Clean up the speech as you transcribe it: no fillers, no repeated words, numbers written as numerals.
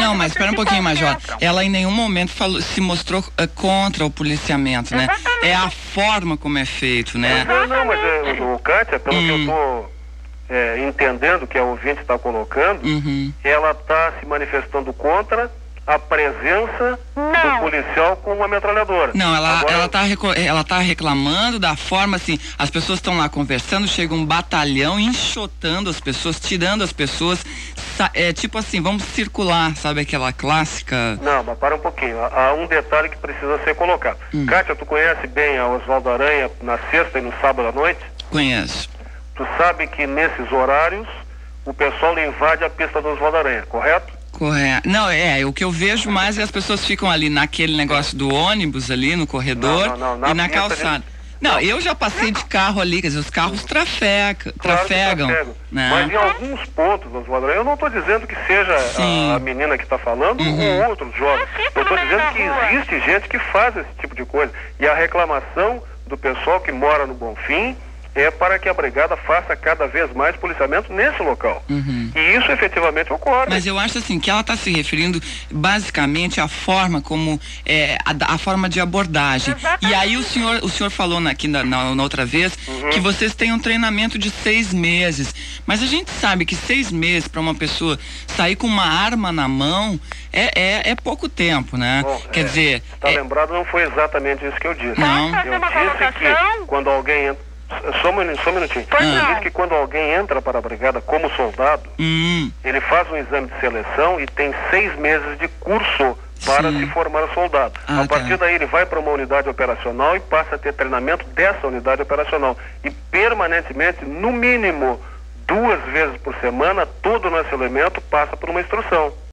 Não, mas espera um pouquinho, Major. Ela em nenhum momento se mostrou contra o policiamento, né? É a forma como é feito, né? Não, mas o Kátia, pelo que eu estou entendendo que a ouvinte está colocando, ela está se manifestando contra a presença do policial com uma metralhadora. Não, ela tá reclamando da forma assim, as pessoas estão lá conversando, chega um batalhão enxotando as pessoas, tirando as pessoas, tipo assim, vamos circular, sabe aquela clássica? Não, mas para um pouquinho, há um detalhe que precisa ser colocado. Kátia, tu conhece bem a Oswaldo Aranha na sexta e no sábado à noite? Conheço. Tu sabe que nesses horários o pessoal invade a pista do Oswaldo Aranha, correto? Correto. Não, o que eu vejo mais é as pessoas ficam ali naquele negócio do ônibus ali no corredor e na calçada. Não, eu já passei de carro ali, quer dizer, os carros trafegam. Né? Mas em alguns pontos, Oswaldo, eu não estou dizendo que seja a menina que está falando ou outros jovens. Eu estou dizendo que existe gente que faz esse tipo de coisa. E a reclamação do pessoal que mora no Bonfim é para que a brigada faça cada vez mais policiamento nesse local. E isso efetivamente ocorre. Mas eu acho assim que ela está se referindo basicamente à forma como a forma de abordagem. E aí o senhor falou aqui na outra vez que vocês têm um treinamento de 6 meses. Mas a gente sabe que 6 meses para uma pessoa sair com uma arma na mão é pouco tempo, né? Bom, quer dizer... Tá lembrado, não foi exatamente isso que eu disse. Não. Eu disse que quando alguém entra... Só um minutinho. Eu disse que quando alguém entra para a brigada como soldado, ele faz um exame de seleção e tem 6 meses de curso para se formar soldado. A partir daí ele vai para uma unidade operacional e passa a ter treinamento dessa unidade operacional. E permanentemente, no mínimo 2 vezes por semana, todo o nosso elemento passa por uma instrução.